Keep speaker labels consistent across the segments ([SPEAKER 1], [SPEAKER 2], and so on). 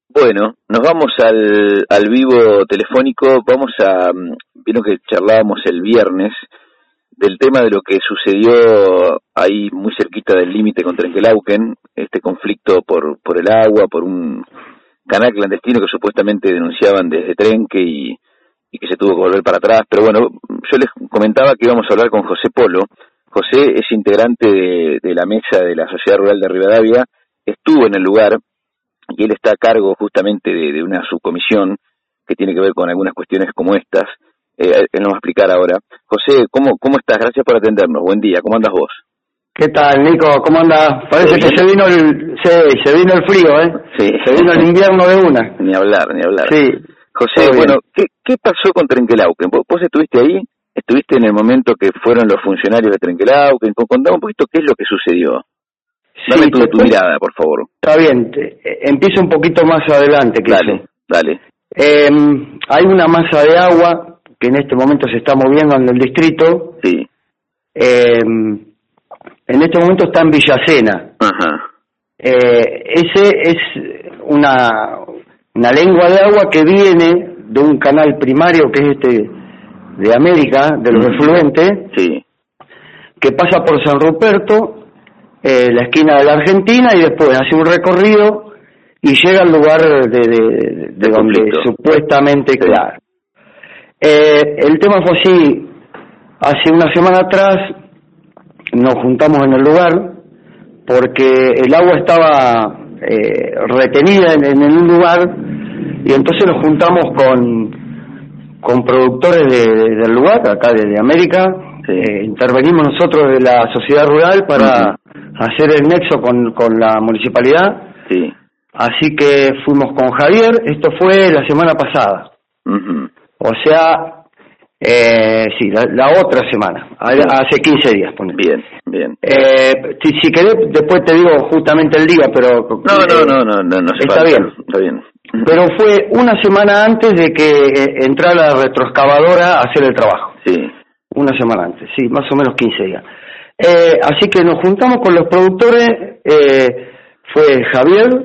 [SPEAKER 1] Bueno, nos vamos al vivo telefónico. Vieron que charlábamos el viernes del tema de lo que sucedió ahí muy cerquita del límite con Trenquelauquen, este conflicto por el agua, por un canal clandestino que supuestamente denunciaban desde Trenque y que se tuvo que volver para atrás. Pero bueno, yo les comentaba que íbamos a hablar con José Polo. José es integrante de la mesa de la Sociedad Rural de Rivadavia, estuvo en el lugar y él está a cargo justamente de una subcomisión que tiene que ver con algunas cuestiones como estas. Él nos va a explicar ahora. José, ¿cómo estás? Gracias por atendernos. Buen día. ¿Cómo andas vos?
[SPEAKER 2] ¿Qué tal, Nico? ¿Cómo andás? Parece que se vino el frío, ¿eh?
[SPEAKER 1] Sí.
[SPEAKER 2] Se vino el invierno de una.
[SPEAKER 1] Ni hablar.
[SPEAKER 2] Sí.
[SPEAKER 1] José, bueno, ¿qué pasó con Trenquelauquen? ¿Vos estuviste ahí? ¿Estuviste en el momento que fueron los funcionarios de Trenquelauquen? Contame un poquito qué es lo que sucedió. Dame
[SPEAKER 2] Sí,
[SPEAKER 1] tu mirada, por favor.
[SPEAKER 2] Está bien. Empiezo un poquito más adelante.
[SPEAKER 1] Dale.
[SPEAKER 2] Hay una masa de agua que en este momento se está moviendo en el distrito.
[SPEAKER 1] Sí.
[SPEAKER 2] En este momento está en Villacena.
[SPEAKER 1] Ajá.
[SPEAKER 2] Ese es una lengua de agua que viene de un canal primario que es de América, de los efluentes,
[SPEAKER 1] sí,
[SPEAKER 2] que pasa por San Ruperto, la esquina de la Argentina, y después hace un recorrido y llega al lugar de donde
[SPEAKER 1] conflicto.
[SPEAKER 2] supuestamente,
[SPEAKER 1] sí.
[SPEAKER 2] Claro. El tema fue así: hace una semana atrás nos juntamos en el lugar porque el agua estaba retenida en un lugar, y entonces nos juntamos con productores del lugar, acá de América.
[SPEAKER 1] Sí.
[SPEAKER 2] Intervenimos nosotros de la sociedad rural para hacer el nexo con la municipalidad.
[SPEAKER 1] Sí.
[SPEAKER 2] Así que fuimos con Javier. Esto fue la semana pasada. O sea, sí, la otra semana, hace 15 días. Ponele.
[SPEAKER 1] Bien.
[SPEAKER 2] Si querés, después te digo justamente el día, pero...
[SPEAKER 1] No.
[SPEAKER 2] Está bien. Pero fue una semana antes de que entrara la retroexcavadora a hacer el trabajo.
[SPEAKER 1] Sí.
[SPEAKER 2] Una semana antes, sí, más o menos 15 días. Así que nos juntamos con los productores, fue Javier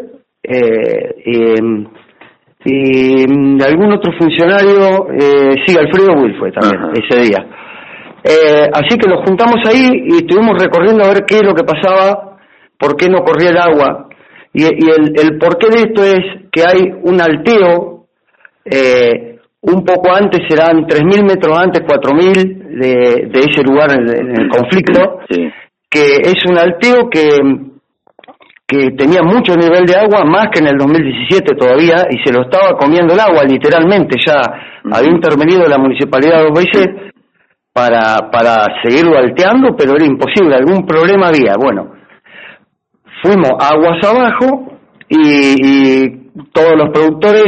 [SPEAKER 2] y algún otro funcionario, sí, Alfredo Will fue también. Ajá. Ese día. Así que nos juntamos ahí y estuvimos recorriendo a ver qué es lo que pasaba, por qué no corría el agua. Y el porqué de esto es que hay un alteo, un poco antes, serán 3.000 metros antes, 4.000 de ese lugar en el conflicto,
[SPEAKER 1] sí.
[SPEAKER 2] Que es un alteo que tenía mucho nivel de agua, más que en el 2017 todavía, y se lo estaba comiendo el agua, literalmente. Ya había intervenido la municipalidad 2 veces para seguirlo alteando, pero era imposible, algún problema había. Bueno, fuimos aguas abajo y todos los productores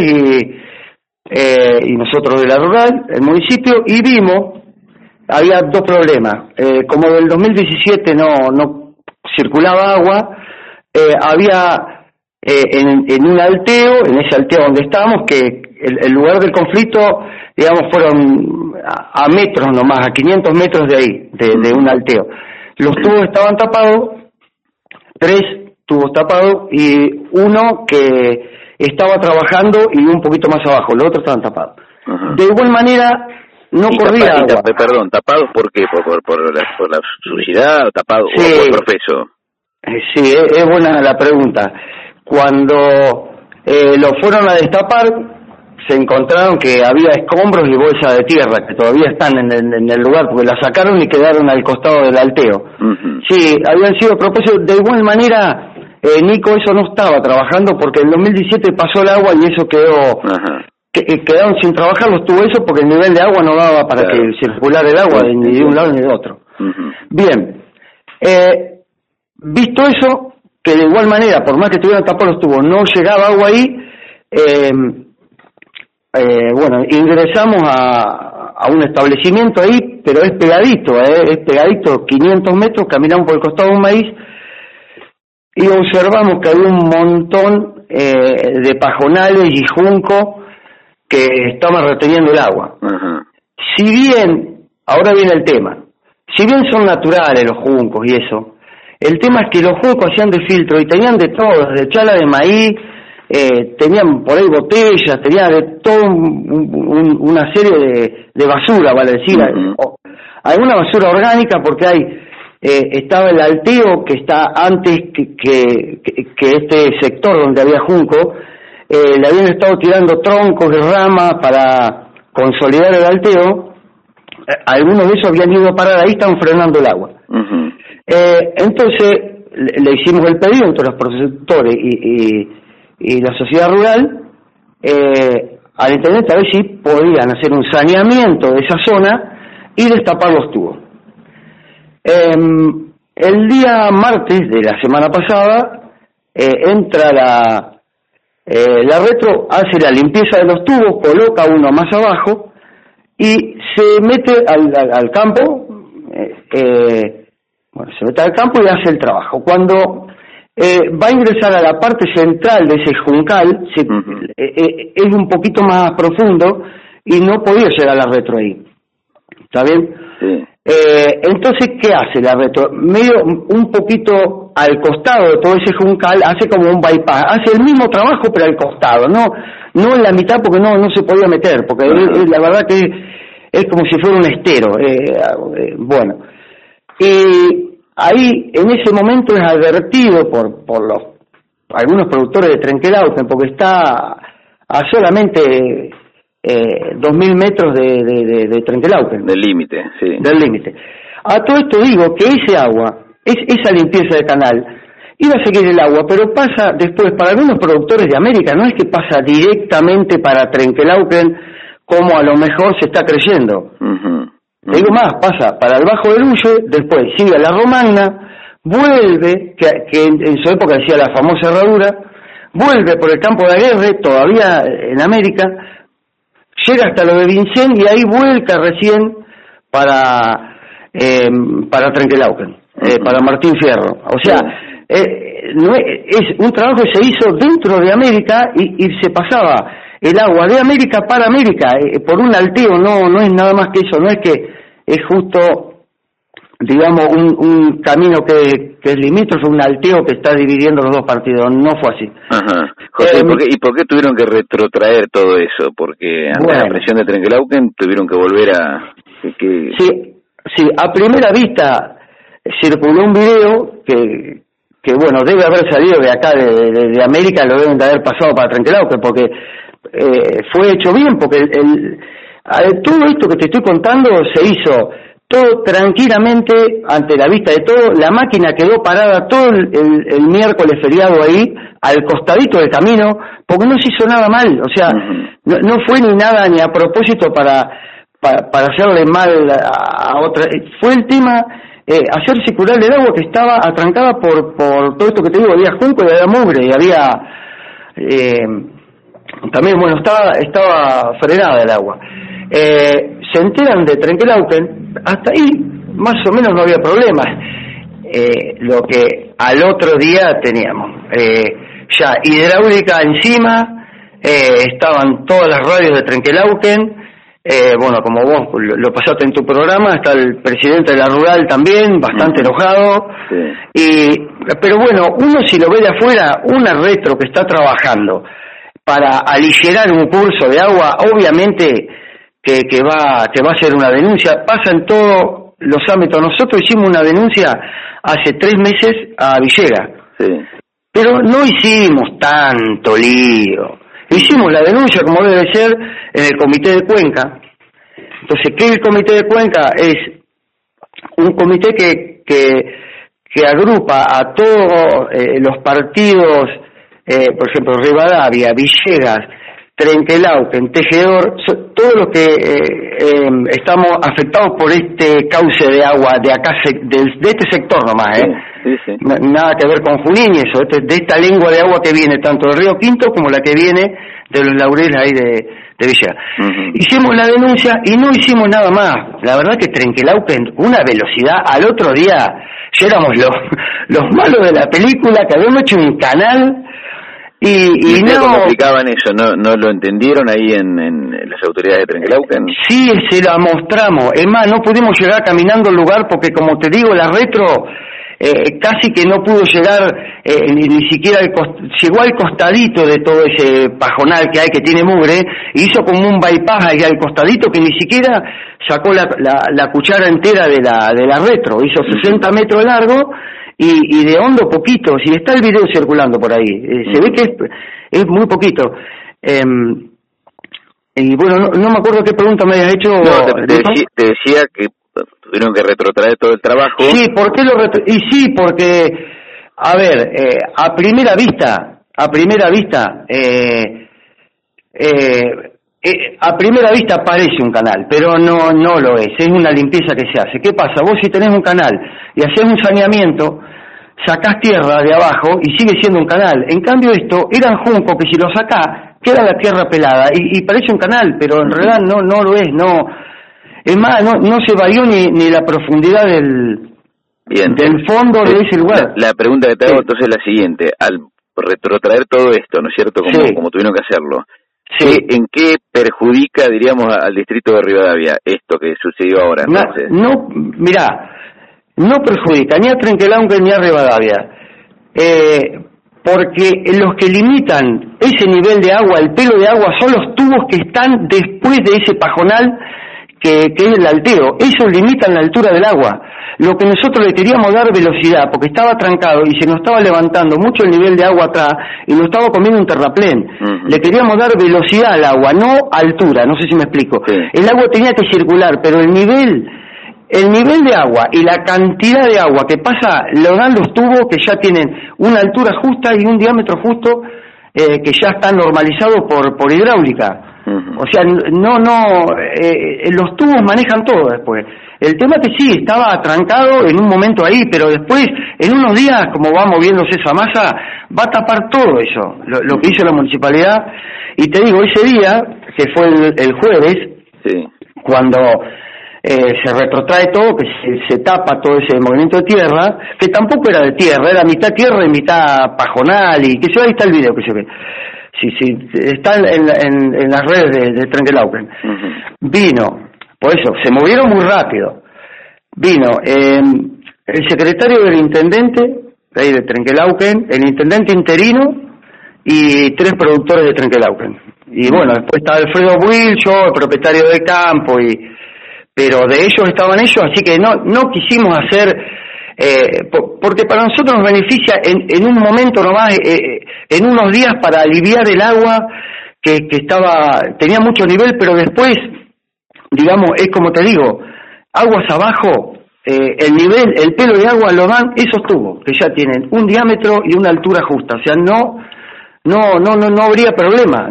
[SPEAKER 2] y nosotros de la rural, el municipio, y vimos, había dos problemas. Como del 2017 no circulaba agua, había en un alteo, en ese alteo donde estábamos, que el lugar del conflicto, digamos, fueron a metros nomás, a 500 metros de ahí, de un alteo. Los tubos estaban tapados, 3 tubos tapados y uno que estaba trabajando y un poquito más abajo, los otros estaban tapados. Ajá. De igual manera, no corría agua.
[SPEAKER 1] Perdón, ¿tapados por qué? ¿Por la suciedad o tapados
[SPEAKER 2] sí.
[SPEAKER 1] o por profeso?
[SPEAKER 2] Sí, es buena la pregunta. Cuando lo fueron a destapar, se encontraron que había escombros y bolsas de tierra que todavía están en el lugar, porque la sacaron y quedaron al costado del alteo. Sí, habían sido propósitos. De igual manera, Nico, eso no estaba trabajando porque en 2017 pasó el agua y eso quedó... quedaron sin trabajar los tubos eso porque el nivel de agua no daba para que circulara el agua ni de un lado ni de otro. Bien, visto eso, que de igual manera, por más que estuvieran tapados los tubos, no llegaba agua ahí, bueno, ingresamos a un establecimiento ahí, pero es pegadito, 500 metros, caminamos por el costado de un maíz y observamos que había un montón de pajonales y juncos que estaban reteniendo el agua. Si bien, ahora viene el tema, si bien son naturales los juncos y eso, el tema es que los juncos hacían de filtro y tenían de todo, de chala de maíz, tenían por ahí botellas, tenía de todo una serie de basura, vale decir, alguna basura orgánica, porque estaba el alteo que está antes que este sector donde había junco, le habían estado tirando troncos de rama para consolidar el alteo. Algunos de esos habían ido a parar ahí, estaban frenando el agua. Entonces le hicimos el pedido entre los productores y la sociedad rural al intendente a ver si podían hacer un saneamiento de esa zona y destapar los tubos. El día martes de la semana pasada entra la retro, hace la limpieza de los tubos, coloca uno más abajo y se mete al campo, se mete al campo y hace el trabajo. Cuando va a ingresar a la parte central de ese juncal, es un poquito más profundo y no podía llegar a la retro ahí. ¿Está bien? Sí. Entonces, ¿qué hace la retro? Medio un poquito al costado de todo ese juncal, hace como un bypass, hace el mismo trabajo pero al costado, no en la mitad porque no se podía meter, porque la verdad que es como si fuera un estero. Bueno, y ahí en ese momento es advertido por algunos productores de Trenquelauquen, porque está a solamente 2.000 metros de Trenquelauquen.
[SPEAKER 1] Del límite, sí.
[SPEAKER 2] Del límite. A todo esto digo que ese agua, esa limpieza de canal, iba a seguir el agua, pero pasa después, para algunos productores de América, no es que pasa directamente para Trenquelauquen como a lo mejor se está creyendo. Te digo más, pasa para el Bajo del Ulle, después sigue a la Romagna, vuelve, que en su época decía la famosa herradura, vuelve por el campo de Aguerre, todavía en América, llega hasta lo de Vincennes y ahí vuelca recién para Trenquelauquen, para Martín Fierro. O sea, es un trabajo que se hizo dentro de América y se pasaba el agua de América para América, por un alteo, no es nada más que eso, no es que es justo, digamos, un camino que es limítrofe, un alteo que está dividiendo los dos partidos, no fue así.
[SPEAKER 1] Ajá. José, ¿y por qué tuvieron que retrotraer todo eso? Porque ante la presión de Trenquelauquen tuvieron que volver a...
[SPEAKER 2] Sí, a primera vista circuló un video que bueno, debe haber salido de acá, de América, lo deben de haber pasado para Trenquelauquen, porque fue hecho bien, porque todo esto que te estoy contando se hizo todo tranquilamente ante la vista de todo. La máquina quedó parada todo el miércoles feriado ahí, al costadito del camino, porque no se hizo nada mal, o sea, no fue ni nada ni a propósito para hacerle mal a otra. Fue el tema hacer circular el agua que estaba atrancada por todo esto que te digo, había junco y había mugre y había también, bueno, estaba frenada el agua. Se enteran de Trenquelauquen, hasta ahí más o menos no había problemas. Lo que al otro día teníamos ya hidráulica encima, estaban todas las radios de Trenquelauquen, bueno, como vos lo pasaste en tu programa, está el presidente de la rural también, bastante enojado, pero bueno, uno si lo ve de afuera, una retro que está trabajando para aligerar un curso de agua, obviamente que va a hacer una denuncia, pasa en todos los ámbitos. Nosotros hicimos una denuncia hace 3 meses a Villegas, pero no hicimos tanto lío. Hicimos la denuncia como debe ser en el Comité de Cuenca. Entonces, ¿qué es el Comité de Cuenca? Es un comité que agrupa a todos los partidos, por ejemplo, Rivadavia, Villegas, Trenquelauquen, Tejedor, todos los que estamos afectados por este cauce de agua de acá, de este sector nomás, nada que ver con Junín y eso, de esta lengua de agua que viene tanto del río Quinto como la que viene de los laureles ahí de Villegas. Hicimos la denuncia y no hicimos nada más. La verdad que Trenquelauquen, una velocidad, al otro día ya éramos los malos de la película, que habíamos hecho un canal. ¿Y no
[SPEAKER 1] cómo explicaban eso? ¿No lo entendieron ahí en las autoridades de Trenquelauquen?
[SPEAKER 2] Sí, se la mostramos. Es más, no pudimos llegar caminando al lugar porque, como te digo, la retro casi que no pudo llegar, ni siquiera llegó al costadito de todo ese pajonal que hay, que tiene mugre, hizo como un bypass ahí al costadito que ni siquiera sacó la cuchara entera de la retro, hizo 60 metros de largo y de hondo poquito. Si está el video circulando por ahí, se ve que es muy poquito. Y bueno, no me acuerdo qué pregunta me habías hecho.
[SPEAKER 1] No, te decía que tuvieron que retrotraer todo el trabajo.
[SPEAKER 2] Sí, ¿por qué sí, porque, a ver, a primera vista, a primera vista parece un canal, pero no lo es una limpieza que se hace. ¿Qué pasa? Vos si tenés un canal y haces un saneamiento, sacás tierra de abajo y sigue siendo un canal. En cambio esto, eran juncos que si lo sacás, queda la tierra pelada y parece un canal, pero en realidad no lo es, no. Es más, no se varió ni la profundidad del fondo de ese lugar.
[SPEAKER 1] La pregunta que te hago entonces es la siguiente: al retrotraer todo esto, ¿no es cierto?, como tuvieron que hacerlo, ¿en qué perjudica, diríamos, al distrito de Rivadavia esto que sucedió ahora? Entonces?
[SPEAKER 2] Mirá, no perjudica ni a Trenquelauquen ni a Rivadavia, porque los que limitan ese nivel de agua, el pelo de agua, son los tubos que están después de ese pajonal que es el alteo. Esos limitan la altura del agua. Lo que nosotros le queríamos dar velocidad, porque estaba trancado y se nos estaba levantando mucho el nivel de agua atrás y nos estaba comiendo un terraplén. Le queríamos dar velocidad al agua, no altura, no sé si me explico. El agua tenía que circular, pero el nivel de agua y la cantidad de agua que pasa lo dan los tubos que ya tienen una altura justa y un diámetro justo, que ya están normalizados por hidráulica. O sea, los tubos manejan todo después. El tema es que sí, estaba atrancado en un momento ahí, pero después, en unos días, como va moviéndose esa masa, va a tapar todo eso, lo que hizo la municipalidad. Y te digo, ese día, que fue el jueves, cuando se retrotrae todo, que se tapa todo ese movimiento de tierra, que tampoco era de tierra, era mitad tierra y mitad pajonal, y que ahí está el video que se ve. Sí, está en las redes de Trenquelauquen. Vino, por eso, se movieron muy rápido. Vino el secretario del intendente, de ahí de Trenquelauquen, el intendente interino y 3 productores de Trenquelauquen. Y bueno, después está Alfredo Buil, yo, el propietario del campo, pero de ellos estaban ellos, así que no quisimos hacer... porque para nosotros nos beneficia en un momento nomás, en unos días, para aliviar el agua que tenía mucho nivel, pero después, digamos, es como te digo, aguas abajo, el pelo de agua lo dan esos tubos, que ya tienen un diámetro y una altura justa, o sea, no habría problema,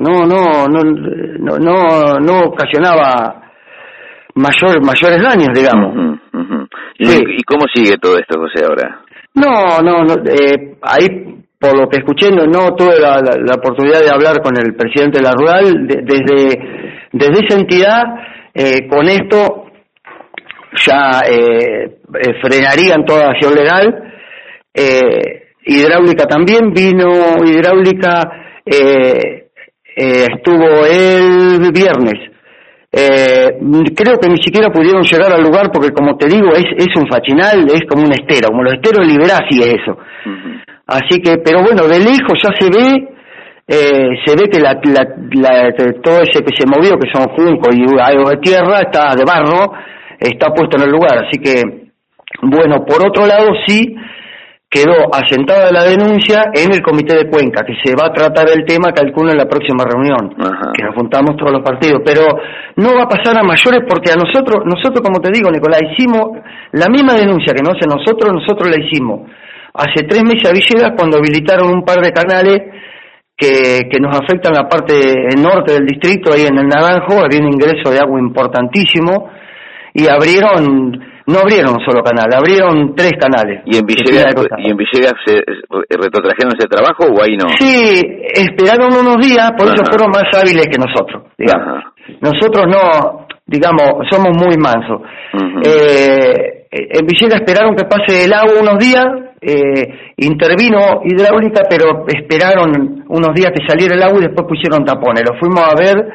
[SPEAKER 2] no ocasionaba mayores daños, digamos.
[SPEAKER 1] ¿Y cómo sigue todo esto, José, ahora?
[SPEAKER 2] Ahí, por lo que escuché, no tuve la oportunidad de hablar con el presidente de la rural. Desde esa entidad, con esto ya frenarían toda acción legal. Hidráulica también, vino hidráulica, estuvo el viernes. Creo que ni siquiera pudieron llegar al lugar porque, como te digo, es un fachinal, es como un estero, como los esteros Liberá, sí es eso. Así que, pero bueno, de lejos ya se ve que todo ese que se movió, que son juncos y algo de tierra, está de barro, está puesto en el lugar. Así que, bueno, por otro lado sí quedó asentada la denuncia en el comité de Cuenca, que se va a tratar el tema, calculo, en la próxima reunión, que nos juntamos todos los partidos, pero no va a pasar a mayores porque a nosotros, como te digo, Nicolás, hicimos la misma denuncia que nos hace nosotros la hicimos hace 3 meses a Villegas, cuando habilitaron un par de canales que nos afectan la parte norte del distrito, ahí en el Naranjo, había un ingreso de agua importantísimo, y no abrieron un solo canal, abrieron 3 canales. ¿Y en
[SPEAKER 1] Villegas se retrotrajeron ese trabajo o ahí no?
[SPEAKER 2] Sí, esperaron unos días, por eso fueron más hábiles que nosotros, digamos. Nosotros no, digamos, somos muy mansos. En Villegas esperaron que pase el agua unos días, intervino hidráulica, pero esperaron unos días que saliera el agua y después pusieron tapones. Los fuimos a ver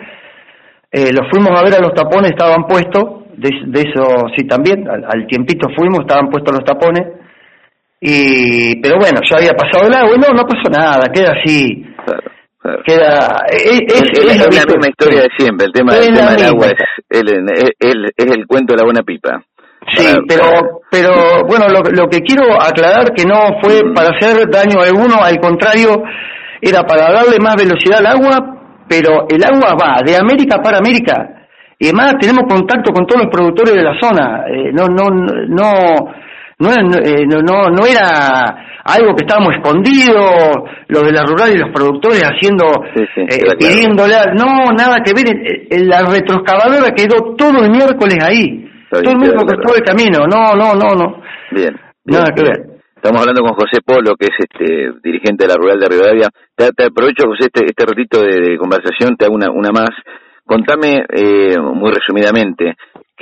[SPEAKER 2] a los tapones, estaban puestos. De eso sí también, al tiempito fuimos, estaban puestos los tapones, pero bueno, ya había pasado el agua, no pasó nada, queda así.
[SPEAKER 1] Claro.
[SPEAKER 2] Queda,
[SPEAKER 1] es la misma historia de siempre. El tema del agua es el cuento de la buena pipa.
[SPEAKER 2] Sí, pero bueno, lo que quiero aclarar que no fue para hacer daño a alguno, al contrario, era para darle más velocidad al agua, pero el agua va de América para América, y además tenemos contacto con todos los productores de la zona. No era algo que estábamos escondidos, los de la rural y los productores haciendo, pidiéndole, nada que ver. La retroexcavadora quedó todo el miércoles ahí, todo el mundo cortó el camino, no.
[SPEAKER 1] Bien.
[SPEAKER 2] Nada que ver.
[SPEAKER 1] Estamos hablando con José Polo, que es dirigente de la rural de Rivadavia. Te aprovecho, José, este ratito de conversación, te hago una más. Contame muy resumidamente.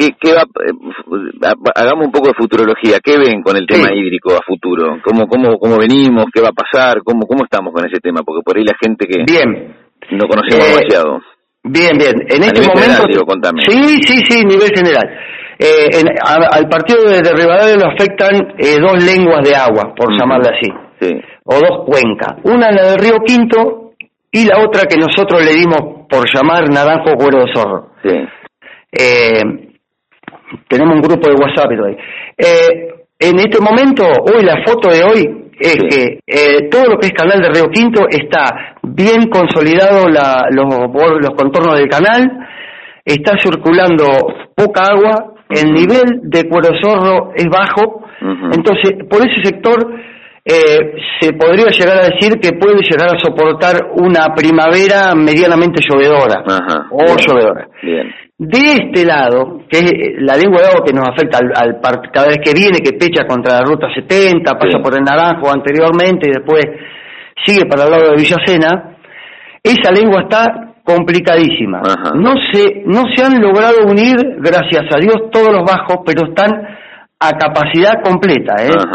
[SPEAKER 1] Hagamos un poco de futurología. ¿Qué ven con el tema hídrico a futuro? ¿Cómo venimos? ¿Qué va a pasar? ¿Cómo estamos con ese tema? Porque por ahí la gente que no conocemos demasiado.
[SPEAKER 2] Bien. En este momento.
[SPEAKER 1] General, digo, contame.
[SPEAKER 2] Sí, nivel general. Al partido de Rivadavia lo afectan 2 lenguas de agua, por llamarla así. Sí. O 2 cuencas. Una la del río Quinto y la otra que nosotros le dimos por llamar Naranjo Cuero de Zorro. Sí. Tenemos un grupo de WhatsApp hoy. En este momento, hoy la foto de hoy es que todo lo que es canal de Río Quinto está bien consolidado, los contornos del canal, está circulando poca agua, el nivel de Cuero Zorro es bajo, entonces por ese sector se podría llegar a decir que puede llegar a soportar una primavera medianamente llovedora llovedora. Bien. De este lado, que es la lengua de agua que nos afecta cada vez que viene, que pecha contra la ruta 70, pasa por el Naranjo anteriormente y después sigue para el lado de Villacena, esa lengua está complicadísima. No se han logrado unir, gracias a Dios, todos los bajos, pero están a capacidad completa.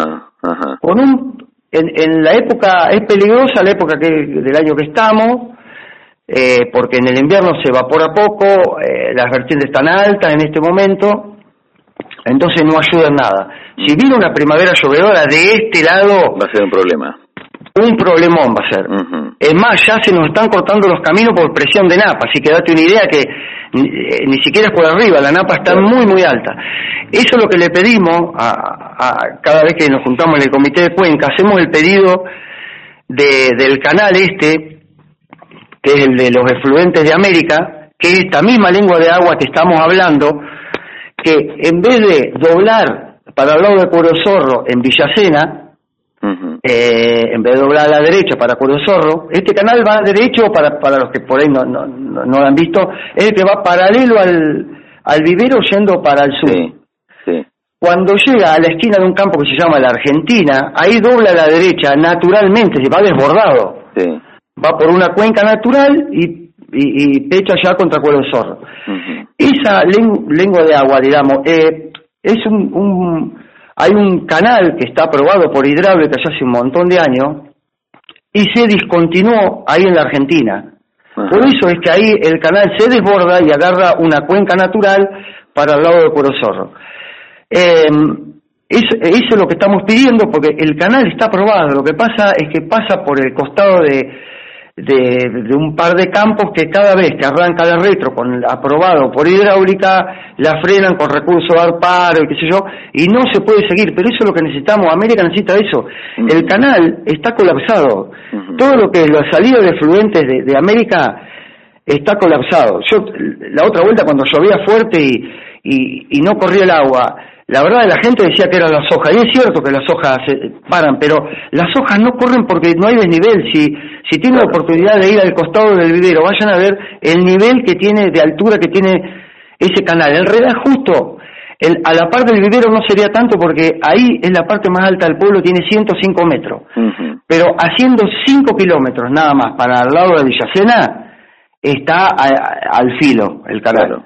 [SPEAKER 2] En la época, es peligrosa la época del año que estamos, porque en el invierno se evapora poco, las vertientes están altas en este momento, entonces no ayuda en nada. Si viene una primavera llovedora de este lado,
[SPEAKER 1] va a ser un problema.
[SPEAKER 2] Un problemón va a ser. Es más, ya se nos están cortando los caminos por presión de napa, así que date una idea que ni siquiera es por arriba, la napa está muy alta. Eso es lo que le pedimos a cada vez que nos juntamos en el comité de cuenca, hacemos el pedido del canal que es el de los efluentes de América, que es esta misma lengua de agua que estamos hablando, que en vez de doblar para el lado de Cuero Zorro en Villacena, en vez de doblar a la derecha para Cuero Zorro, este canal va derecho, para los que por ahí no lo han visto, es el que va paralelo al vivero yendo para el sur. Sí. Cuando llega a la esquina de un campo que se llama la Argentina, ahí dobla a la derecha naturalmente, se va desbordado. Sí. Va por una cuenca natural y pecha ya contra Cuero Zorro. Esa lengua de agua, digamos, es hay un canal que está aprobado por hidráulica ya hace un montón de años y se discontinuó ahí en la Argentina. Por eso es que ahí el canal se desborda y agarra una cuenca natural para el lado de Cuero Zorro. Eso es lo que estamos pidiendo porque el canal está aprobado. Lo que pasa es que pasa por el costado de un par de campos que cada vez que arranca la retro aprobado por hidráulica la frenan con recurso de ARPARO y qué sé yo, y no se puede seguir, pero eso es lo que necesitamos. América necesita eso. El canal está colapsado. Todo lo que es la salida de fluentes de América está colapsado. Yo la otra vuelta cuando llovía fuerte y no corría el agua, la verdad la gente decía que eran las hojas, y es cierto que las hojas se paran, pero las hojas no corren porque no hay desnivel. Si tienen la oportunidad de ir al costado del vivero, vayan a ver el nivel que tiene, de altura que tiene ese canal. En realidad justo a la par del vivero no sería tanto porque ahí es la parte más alta del pueblo, tiene 105 metros, pero haciendo 5 kilómetros nada más para el lado de Villacena está al filo el canal.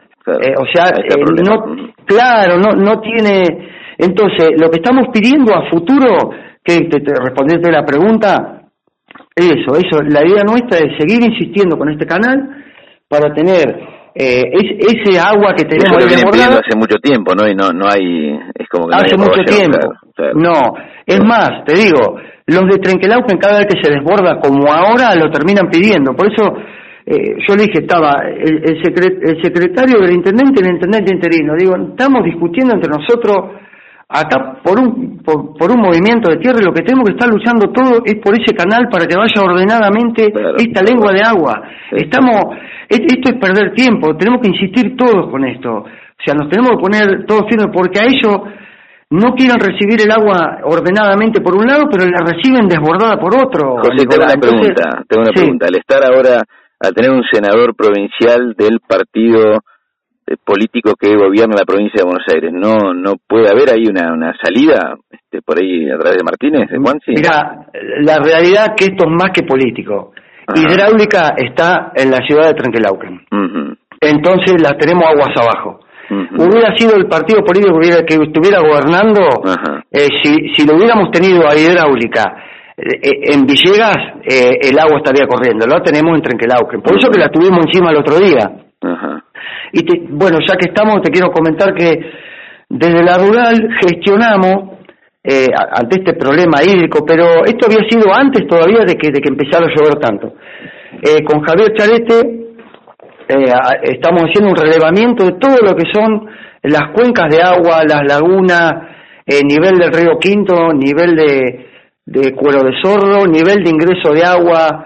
[SPEAKER 2] No tiene. Entonces, lo que estamos pidiendo a futuro, que te responderte la pregunta, eso, la idea nuestra es seguir insistiendo con este canal para tener ese agua que tenemos
[SPEAKER 1] ahí desbordada... pidiendo
[SPEAKER 2] hace
[SPEAKER 1] mucho tiempo, ¿no? Y no hay... Es como que
[SPEAKER 2] hace
[SPEAKER 1] no hay
[SPEAKER 2] mucho tiempo. Claro. No, es más, te digo, los de Trenquelauquen cada vez que se desborda como ahora lo terminan pidiendo. Por eso yo le dije, estaba el secretario del intendente y el intendente interino. Digo, estamos discutiendo entre nosotros acá por un movimiento de tierra, y lo que tenemos que estar luchando todo es por ese canal para que vaya ordenadamente esta lengua de agua. Esto es perder tiempo, tenemos que insistir todos con esto. O sea, nos tenemos que poner todos firmes, porque a ellos no quieren recibir el agua ordenadamente por un lado, pero la reciben desbordada por otro.
[SPEAKER 1] José, tengo una pregunta. Al estar ahora, al tener un senador provincial del partido político que gobierna la provincia de Buenos Aires, ¿no puede haber ahí una salida por ahí a través de Martínez, de Juansi?
[SPEAKER 2] Mira, la realidad que esto es más que político. Ajá. Hidráulica está en la ciudad de Trenquelauquen. Entonces la tenemos aguas abajo. Hubiera sido el partido político que estuviera gobernando, si lo hubiéramos tenido a Hidráulica en Villegas, el agua estaría corriendo. Lo tenemos en Trenquelauquen, por eso que la tuvimos encima el otro día. Y bueno, ya que estamos, te quiero comentar que desde la rural gestionamos ante este problema hídrico, pero esto había sido antes todavía de que empezara a llover tanto. Con Javier Charete estamos haciendo un relevamiento de todo lo que son las cuencas de agua, las lagunas, nivel del río Quinto, nivel de Cuero de Zorro, nivel de ingreso de agua,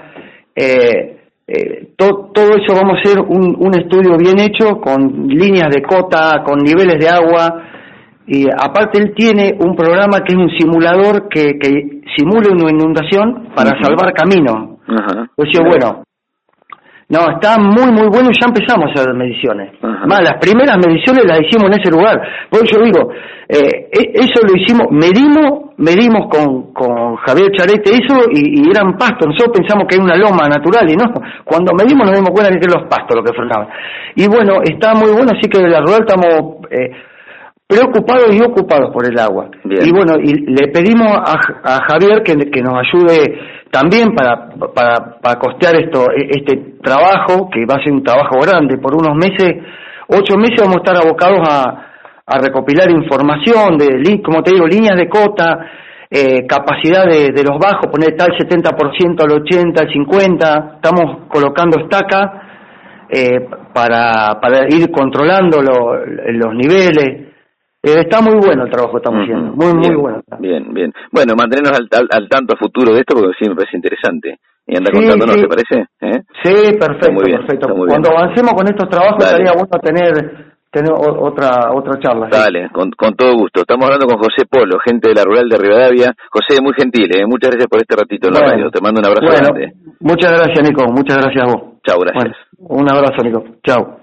[SPEAKER 2] todo eso vamos a hacer un estudio bien hecho, con líneas de cota, con niveles de agua, y aparte él tiene un programa que es un simulador que simula una inundación para salvar caminos. Entonces, bueno, no, está muy muy bueno, y ya empezamos a hacer mediciones. Más, las primeras mediciones las hicimos en ese lugar. Por eso digo, eso lo hicimos, medimos con Javier Charete eso, y eran pastos. Nosotros pensamos que era una loma natural, y no, cuando medimos nos dimos cuenta que eran los pastos lo que frenaban. Y bueno, está muy bueno, así que de la rural estamos preocupados y ocupados por el agua. Bien. Y bueno, y le pedimos a Javier que nos ayude también para costear este trabajo, que va a ser un trabajo grande. Por unos meses, 8 meses, vamos a estar abocados a recopilar información como te digo, líneas de cota, capacidad de los bajos, poner tal 70% al 80%, al 50%, estamos colocando estacas para ir controlando los niveles. Está muy bueno el trabajo que estamos haciendo, muy bueno. Bien.
[SPEAKER 1] Bueno, mantenernos al tanto a futuro de esto, porque siempre es interesante. Y anda contándonos, ¿te parece?
[SPEAKER 2] Sí, perfecto. Cuando avancemos con estos trabajos, estaría bueno tener otra charla.
[SPEAKER 1] Dale, con todo gusto. Estamos hablando con José Polo, gente de la rural de Rivadavia. José, muy gentil, muchas gracias por este ratito en la radio. Te mando un abrazo grande.
[SPEAKER 2] Muchas gracias, Nico. Muchas gracias a vos.
[SPEAKER 1] Chau, gracias.
[SPEAKER 2] Un abrazo, Nico. Chau.